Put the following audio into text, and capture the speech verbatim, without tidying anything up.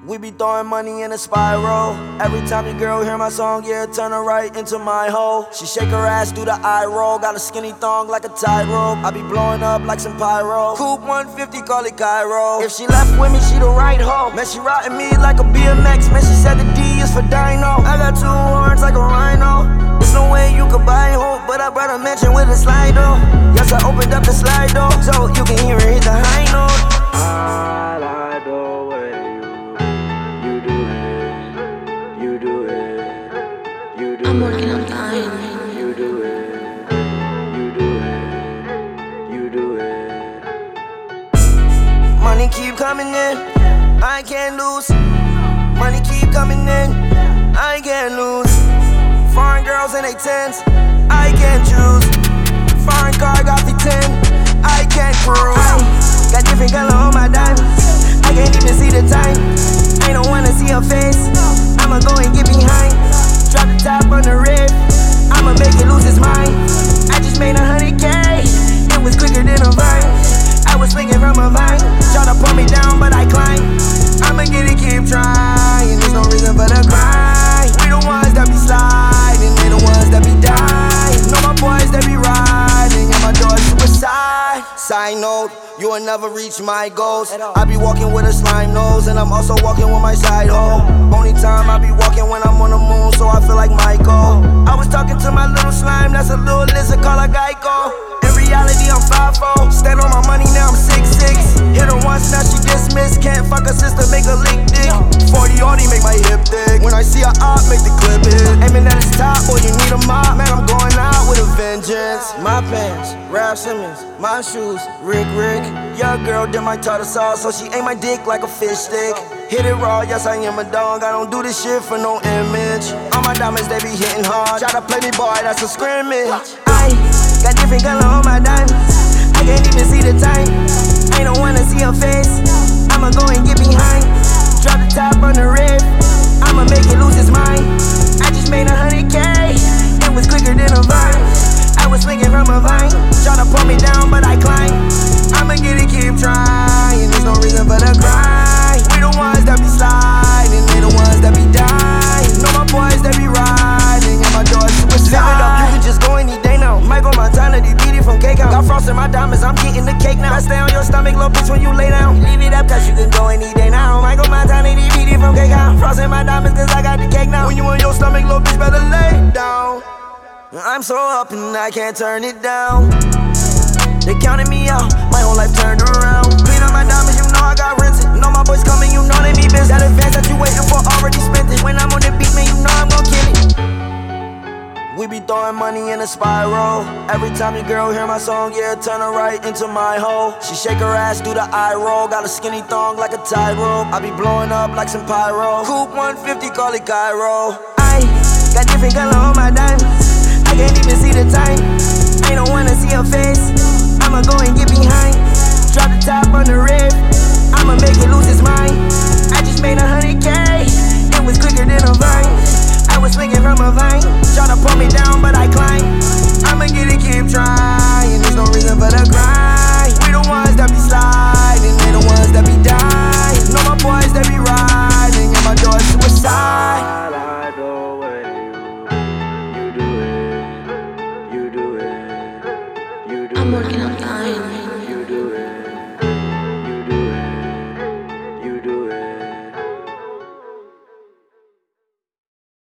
We be throwing money in a spiral. Every time your girl hear my song, yeah, turn her right into my hole. She shake her ass through the eye roll. Got a skinny thong like a tightrope. I be blowing up like some pyro. Coupe one fifty, call it Cairo. If she left with me, she the right hoe. Man, she riding me like a B M X. Man, she said the D is for Dino. I got two horns like a rhino. There's no way you could buy hope, but I brought a mansion with a slide door. Yes, I opened up the slide door, so you can hear it hit the high note. I like the way you, you do it, you do it, you do it. I'm working on dying. You do it, you do it, you do it. Money keep coming in, I can't lose. Money keep coming in, I can't lose. Foreign girls in they tens, I can't choose. Foreign car got V ten, I can't cruise. Got different color on my diamonds, I can't even see the time. I don't wanna see her face, I'ma go and get behind. Drop the top on the rib, I'ma make it lose its mind. I just made a hundred K, it was quicker than a vine. I was swinging from a vine, try to pull me down but I climb. I'ma get it, keep trying, there's no reason for the cry. We the ones that be sliding, they the ones that be dying. Know my boys that be riding, and my door's suicide. Side note, you will never reach my goals. I be walking with a slime nose, and I'm also walking with my side hoe. Only time I be walking when I'm on the moon, so I feel like Michael. I was talking to my little slime, that's a little lizard called a Geico. In reality, I'm five four. Stand on my money, now I'm six six. Hit her once, now she dismissed. Can't fuck her sister, make her lick dick. forty Audi, make my hip thick. When I see her op, make the clip hit. Aiming at his top, boy, you need a mop. Man, I'm going out with a vengeance. My pants, Raf Simmons. My shoes, Rick Rick. Your girl did my tartar sauce, so she ate my dick like a fish stick. Hit it raw, yes I am a dog. I don't do this shit for no image. All my diamonds, they be hitting hard. Try to play me, boy, that's a scrimmage. I got different color on my diamonds, I can't even see the time. I don't wanna see her face, I'ma go and get behind. Drop the top on the rib, I'ma make it lose its mind. I just made a hundred K, it was quicker than a vine. I was swinging from a vine, try to pull me down but I climb. I'ma get it, keep trying, there's no reason for the cry. We the ones that be sliding, they the ones that be dying. Know my boys that be riding, and my door's suicide. Live it up, you can just go any day now. Michael Montana, they beat it from cake out. Got frost in my diamonds, I'm getting the cake now. I stay on your stomach, little bitch, when you lay down. Leave it up, cause you can go any day now. Michael Montana, they beat it from cake out. Frost in my diamonds, cause I got the cake now. When you on your stomach, little bitch, better lay down. I'm so up and I can't turn it down. They counted me out, my whole life turned around. Clean up my diamonds, you know I got rented. Know my boys coming, you know they be busy. That advance that you waiting for, already spent it. When I'm on the beat, man, you know I'm gon' kill it. We be throwing money in a spiral. Every time your girl hear my song, yeah, turn her right into my hole. She shake her ass through the eye roll. Got a skinny thong like a tightrope. I be blowing up like some pyro. Coupe one fifty, call it Cairo. I got different color on my diamonds, I can't even see the time. I don't wanna see her face, I'ma go and get behind. Drop the top on the rib, I'ma make it lose